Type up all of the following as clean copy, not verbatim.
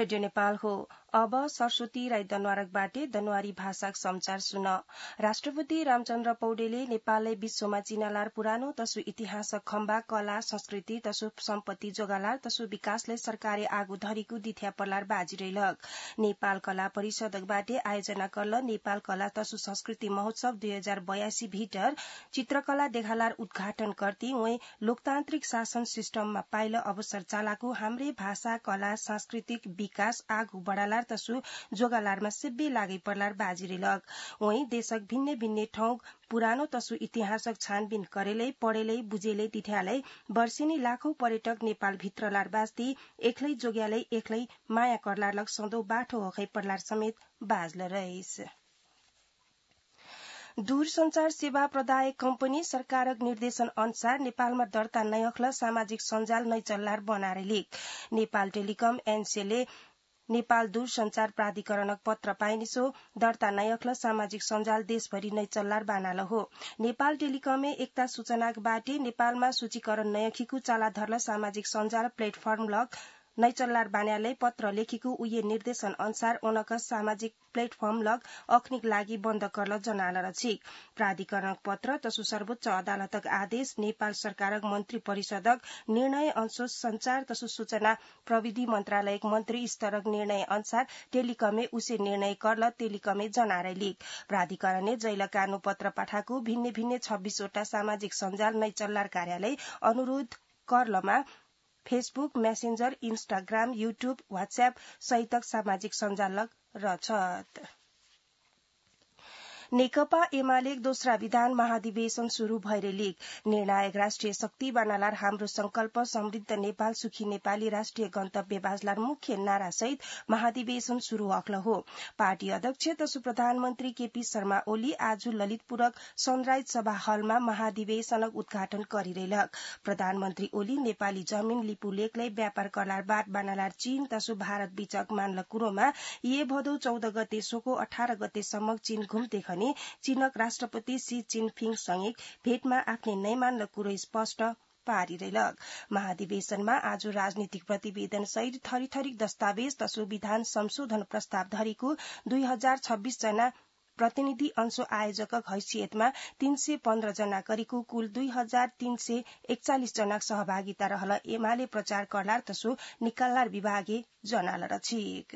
Radio Nepal हो। अब सरस्वती राई दनवारकबाटे दनवारी भाषाक समाचार सुन। राष्ट्रपति रामचन्द्र पौडेले नेपाललाई विश्वमा चिनालार पुरानो तसु इतिहासक खम्बा कला संस्कृति तसु सम्पत्ति जोगालार तसु विकासले सरकारे आगू धरीको दिथ्या पर्लार बाजिरैलक। नेपाल कला परिषदबाटे आयोजना करल नेपाल कला तसु संस्कृति महोत्सव 2082 भीतर चित्रकला देखालार उद्घाटन करती वही लोकतान्त्रिक शासन सिस्टममा पाइल अवसर चालाको हाम्रे भाषा कला सांस्कृतिक विकास आगू बढ़ालार तसु जोगालारमा सेब्बे लागै पर्लार बाजिरैलक। वहीं देशक भिन्ने भिन्ने ठाउँ पुरानो तसु इतिहासक छानबिन करेलै पढेलै बुझेलै तिथ्यालै वर्षेनी लाखौं पर्यटक नेपाल भित्रलार बास्ती एक्लै जोग्यालै एक्लै माया करलार लग सधौं बाठो हखै पर्लार समेत बाजल रहिस। दूरसंचार सेवा प्रदायक कम्पनी सरकारक निर्देशन अनुसार नेपालमा दर्ता नयखल सामाजिक सञ्जाल नै चल्लार बनारेलिक। नेपाल टेलिकम एनसेले नेपाल दूरसंचार प्राधिकरणक पत्र पाइनिसो दर्ता नयखल सामाजिक सञ्जाल देशभरि नै चल्लार बानाल हो। नेपाल टेलिकमले एकता सूचनाक बाटे नेपालमा सूचीकरण नयखिकु चाला धर्ल सामाजिक सञ्जाल प्लेटफर्म लग नै चल्लार बान्यालै पत्र लेखिकु उये निर्देशन अनुसार ओनक सामाजिक प्लेटफर्म लग अखनिक लागि बन्द करल जनाल रछिक। प्राधिकरणक पत्र तसु सर्वोच्च अदालतक आदेश नेपाल सरकारक मन्त्री परिषदक निर्णय अनुसार संचार तसु सूचना प्रविधि मन्त्रालयक मन्त्री स्तरक निर्णय अनुसार टेलिकमे उसे निर्णय करल टेलिकमे जनारैलिक। प्राधिकरणले जैल कानू पत्र पठाको भिन्ने भिन्ने 26 वटा सामाजिक सञ्जाल नै चल्लार कार्यालय अनुरोध करलमा Facebook Messenger Instagram YouTube WhatsApp सहितक सामाजिक सञ्जाल रछत। नेकपा एमाले दोस्रा विधान महाधिवेशन शुरू भइरेलिक। निर्णायक राष्ट्रिय शक्ति बनालार हाम्रो संकल्प समृद्ध नेपाल सुखी नेपाली राष्ट्रिय गन्तव्य बाजलार मुख्य नारा सहित महाधिवेशन शुरू हक्ल हो। पार्टी अध्यक्ष तसु प्रधानमन्त्री केपी शर्मा ओली आज ललितपुरक सनराइज सभा हलमा महाधिवेशनक उद्घाटन गरिरहेलक। प्रधानमन्त्री ओली नेपाली जमिन लिपुलेखलाई व्यापार करलार बाट बनालार चीन तसु भारत बीचक मानल कुरोमा ये भदौ 14 गते सोको 18 गतेसम्म चीन घुम्ते चीनक राष्ट्रपति सी जिनपिङ सँगै भेटमा आफ्नै नै मान्ल कुरो स्पष्ट पारिरहेलक। महाधिवेशनमा आज राजनीतिक प्रतिवेदन सहित थरी दस्तावेज तसु विधान संशोधन प्रस्ताव धरीको 2026 जना प्रतिनिधि अंशो आयोजक हैसियतमा 315 जना करीको कुल 2341 जना सहभागिता रहल एमाले प्रचार करलार तसु निकाल्लार विभागे जनाल रछिक।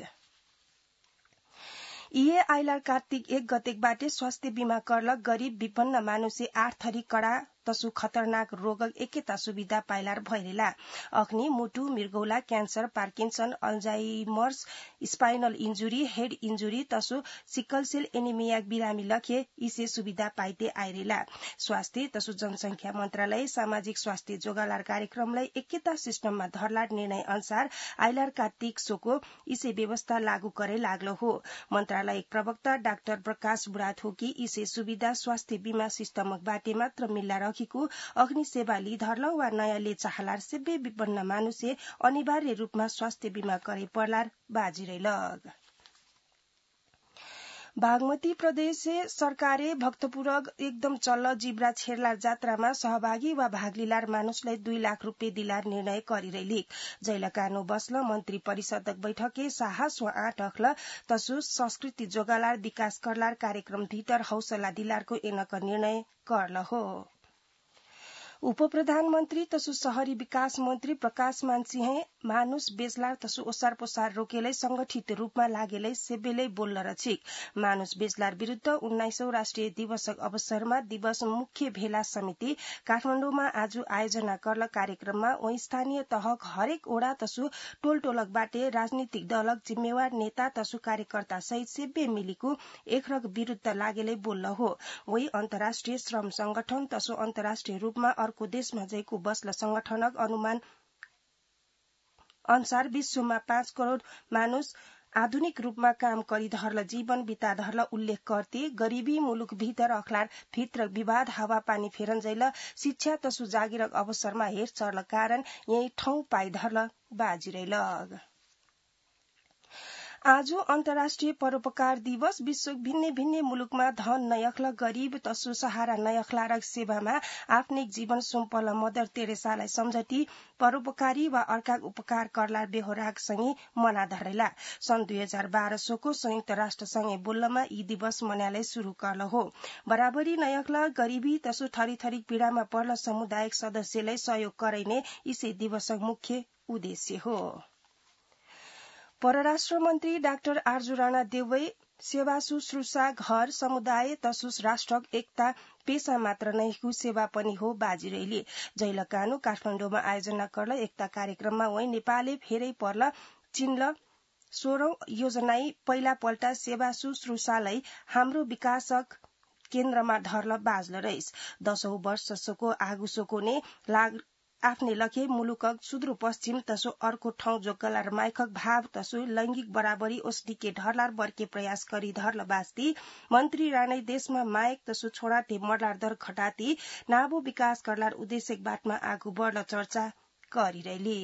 इए आइलार कार्तिक 1 गतेकबाटे स्वास्थ्य बीमा करलक गरीब विपन्न मानुषे 8 थरी कड़ा तसु खतरनाक रोगक एकेता सुविधा पाइलार भइरेला। अग्नि मुटु मृगौला cancer Parkinson Alzheimer's spinal injury head injury तसु सिकल सेल एनिमिया बिरामी लखे इसे सुविधा पाइते आइरेला। स्वास्थ्य तसु जनसंख्या मन्त्रालय सामाजिक स्वास्थ्य जोगालार कार्यक्रमलाई एकेता सिस्टममा धरलार निर्णय अनुसार आइलार कार्तिक सोको इसे व्यवस्था लागू करे लाग्लो हो। मन्त्रालय प्रवक्ता डाक्टर प्रकाश बुढाथोकी इसे सुविधा स्वास्थ्य बीमा सिस्टमक बाटे मात्र मिल्ला अग्नि सेवा ली धरल वा नयाँले चाहलार सेब्बे विपन्न मानुषे अनिवार्य रूपमा स्वास्थ्य बीमा करे पर्लार बाजिरैलक। बागमती प्रदेश सरकारे भक्तपुर एकदम चल्ल जिब्रा छेरलार जात्रामा सहभागी वा भाग लिलार मानुषलाई 2 लाख रुपियाँ दिलार निर्णय गरिरहेलिक। जैल कानू बस्ल मन्त्री परिषदक बैठके साहस वा 8 अख्ल तसु संस्कृति जोगालार विकास करलार कार्यक्रम भीतर हौसला दिलारको एनक निर्णय करल हो। उप प्रधानमन्त्री तसु शहरी विकास मन्त्री प्रकाश मानसिंह मानुष बेचलार तसु ओसार पोसार रोकेलै संगठित रूपमा लागेलै सेब्बेलै बोल्ल रछिक। मानुष बेचलार विरूद्ध 19औं राष्ट्रिय दिवसक अवसरमा दिवस मुख्य भेला समिति काठमाडौँमा आज आयोजना करल कार्यक्रममा वही स्थानीय तहक हरेक ओडा तसु टोलटोलक बाटे राजनीतिक दलक जिम्मेवार नेता तसु कार्यकर्ता सहित सेब्बे मिलिको एकरक विरूद्ध लागेलै बोल्ल हो। वही अन्तर्राष्ट्रिय श्रम संगठन तसु अन्तर्राष्ट्रिय रूपमा अर्को देशमा जैको बस्ल संगठनक अनुमान अनुसार विश्वमा 5 करोड़ मानुष आधुनिक रूपमा काम करी धरल जीवन बिता धरल उल्लेख करते गरीबी मुलुक भीतर अखलार भित्र विवाद हावा पानी फेरन जैल शिक्षा तसु जागिरक अवसरमा हेर चर्ल कारण यही ठाउँ पाइ धरल बाजिरैलग। आज अन्तर्राष्ट्रिय परोपकार दिवस विश्व भिन्नै भिन्नै मुलुकमा धन नयख्ल गरीब तसु सहारा नयख्लारक सेवामा आफ्नै जीवन सुम्पल मदर तेरेसालाई सम्झटी परोपकारी वा अर्काक उपकार करलार बेहोरागसँगै मना धरेला सन् 2012 सोको संयुक्त राष्ट्र संघे बोल्लमा यी दिवस मनाले शुरू करल हो बराबरी नयख्ल गरीबी तसु थरी थरी पीड़ामा पर्ल समुदायिक सदस्यलाई सहयोग करैने इसे दिवसक मुख्य उद्देश्य हो परराष्ट्र मन्त्री डाक्टर आर्जु राणा देवै सेवा शुश्रूषा घर समुदाय तसु राष्ट्रक एकता पेशा मात्र नैको सेवा पनि हो बाजिरैले जैलकानु काठमाडौँमा आयोजना गर्ल एकता कार्यक्रममा वै नेपालले फेरै पर्ल चिन्ल 16औं योजनाई पहिला पल्टा सेवा शुश्रूषालाई हाम्रो विकासक केन्द्रमा धर्ल बाजल रहिस 10औं वर्ष सोको आगुसोको ने आफ्नै लखे मुलुकक सुदूरपश्चिम तसो अर्को ठाउँ जोगलार माइकक भाव तसो लैंगिक बराबरी ओस्टिके ढर्लार बर्के प्रयास गरी धर्ल बास्ती मन्त्री राणै देशमा मायक तसो छोडाटे मर्लार दर घटाती नाबो विकास करलार उद्देश्यक बाटमा आगू बढ्ल चर्चा गरिरहले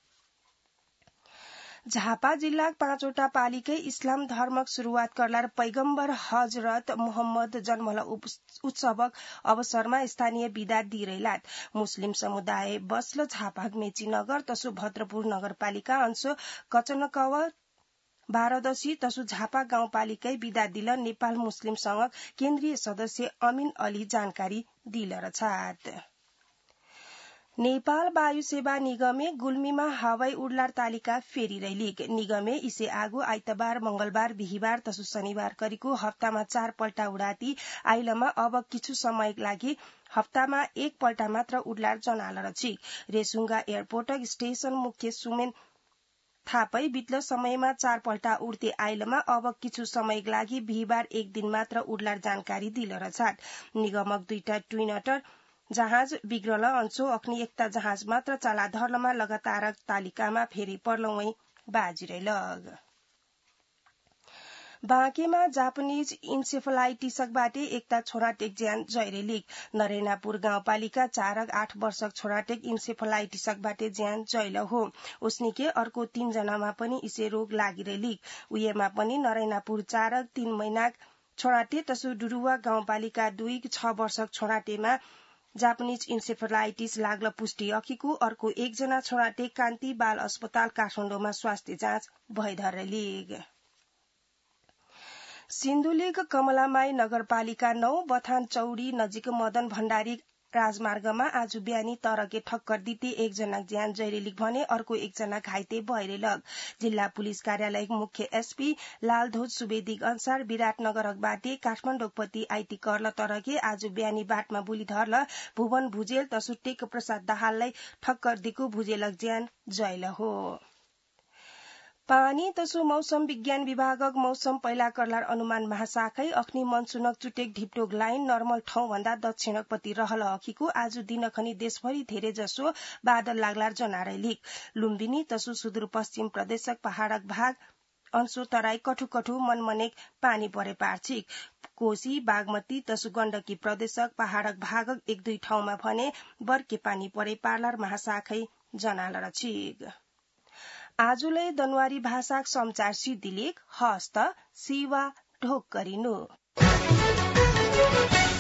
झापा जिल्लाक 5वटा पालिकै इस्लाम धर्मक शुरूआत करलार पैगम्बर हजरत मोहम्मद जन्मल उत्सवक अवसरमा स्थानीय बिदा दिइरहलात मुस्लिम समुदाय बस्ल झापाक मेचीनगर तसो भद्रपुर नगरपालिका अंश कचनकव बारदशी तसु झापा गाउँपालिकै बिदा दिल नेपाल मुस्लिम संघक केन्द्रीय सदस्य अमिन अली जानकारी दिल रछात नेपाल वायु सेवा निगमे गुल्मीमा हवाई उडलार तालिका फेरि रैलिक निगमे इसे आगो आइतबार मंगलबार बिहिबार तसु शनिबार करिको हप्तामा 4 पल्टा उडाती आइलमा अब किछु समय लागि हप्तामा 1 पल्टा मात्र उडलार जनाल रछिक रेसुङ्गा एयरपोर्ट स्टेशन मुख्य सुमेन थापै बित्ल समयमा 4 पल्टा उड्ते आइलमा अब किछु समयका लागि बिहिबार 1 दिन मात्र उडलार जानकारी दिल रछाट निगमक 2टा ट्विनटर जहाज बिग्रल अंशो अख्नी एकता जहाज मात्र चला धर्लमा लगातार तालिकामा फेरि पर्लौं बाजिरैलग बाँकेमा जापानीज इन्सेफलाइटिसकबाटे एकता छोराटेक ज्यान जैरेलिक नरेनापुर गाउँपालिका 4 8 वर्षक छोराटेक इन्सेफलाइटिसकबाटे ज्यान जैल हो उसनिके अर्को 3 जनामा पनि इसे रोग लागिरेलिक उयेमा पनि नरेनापुर 4 3 महिनाक छोराटे तसु डुरुवा गाउँपालिका 2 6 वर्षक छोराटेमा जापानीज इन्सेफलाइटिस लाग्ल पुष्टि अखिको अर्को 1 जना छोराटे कान्ति बाल अस्पताल काठमाडौँमा स्वास्थ्य जाँच भइधरेलिग सिन्धुलीग कमलामाई नगरपालिका 9 बथान चौडी नजिक मदन भण्डारी राजमार्गमा आज बिहानी तरके ठक्कर दिते 1 जना ज्यान जैरेलिक भने अर्को 1 जना घाइते भइरेलग जिल्ला पुलिस कार्यालय मुख्य एसपी लालध्वज सुवेदी अनुसार विराटनगरबाटे काठमाडौँपति आइती कर्ल तरके आज बिहानी बाटमा बुली धर्ल भुवन भुजेल तसु टेक प्रसाद दाहाललाई ठक्कर दिको भुजेलक ज्यान जैल हो पानी तसु मौसम विज्ञान विभागक मौसम पहिला करलार अनुमान महाशाखै अख्नी मनसुनक चुटेक ढिप्टोक लाइन नर्मल ठाउँ भन्दा दक्षिणकपति रहल अखिको आज दिनखनी देशभरि धेरै जसो बादल लाग्लार जनारैलिक लुम्बिनी तसु सुदूरपश्चिम प्रदेशक पहाडक भाग अंशो तराई कठु मनमनेक पानी परे पार्छिक कोशी बागमती तसु गण्डकी प्रदेशक पहाडक भागक 1-2 ठाउँमा भने बर्के पानी परे पार्लार महाशाखै जनाल रछिक आजुलै दनवारी भाषाक समाचार सिद्धिलेख हस्त सेवा ढोक गरिनु